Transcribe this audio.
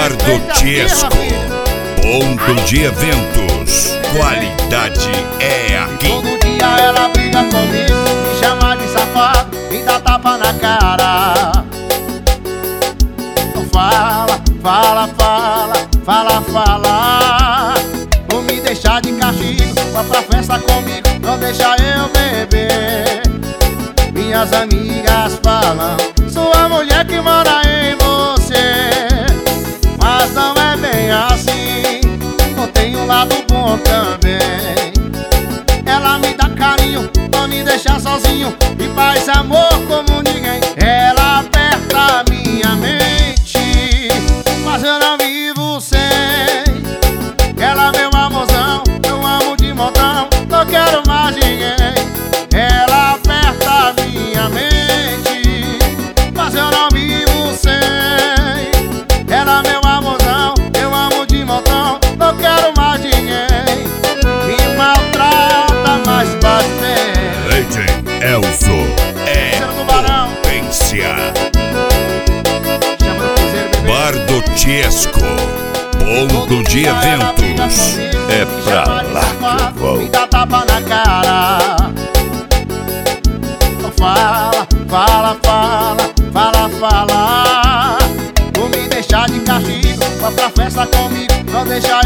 Bar do Tiesco, ponto de eventos, qualidade é aqui. Todo dia ela briga comigo, me chama de safado e dá tapa na cara. Então fala, fala, fala, fala, fala. Não me deixar de castigo, vá pra festa comigo, não deixa eu beber. Minhas amigas falam, sua mulher que mora em você. Mas não é bem assim, não tem um lado bom também. Ela me dá carinho, não me deixa sozinho e faz amor como ninguém. Ela aperta a minha mente, mas eu não vivo sem. Ela meu amorzão, eu amo de montão, não quero mais ninguém. Ela aperta a minha mente, mas eu não vivo sem. Ela meu amorzão, eu amo de montão, não quero mais ninguém. Me maltrata, mas faz bem. DJ Elzo é potência. Bar do Tiesco, ponto de eventos, é pra lá que eu vou. Me dá tapa na cara. Fala, fala, fala, fala, fala. Não me deixar de castigo, vá pra festa comigo, não deixa